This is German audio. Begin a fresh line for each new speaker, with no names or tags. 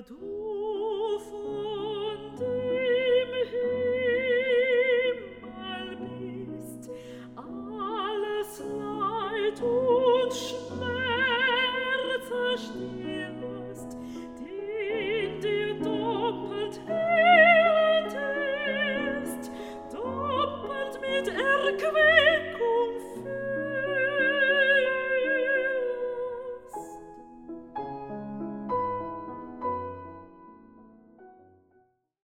du von dem Himmel bist, alles Leid und Schmerz stillst, den dir doppelt heilend ist, doppelt mit Erquellen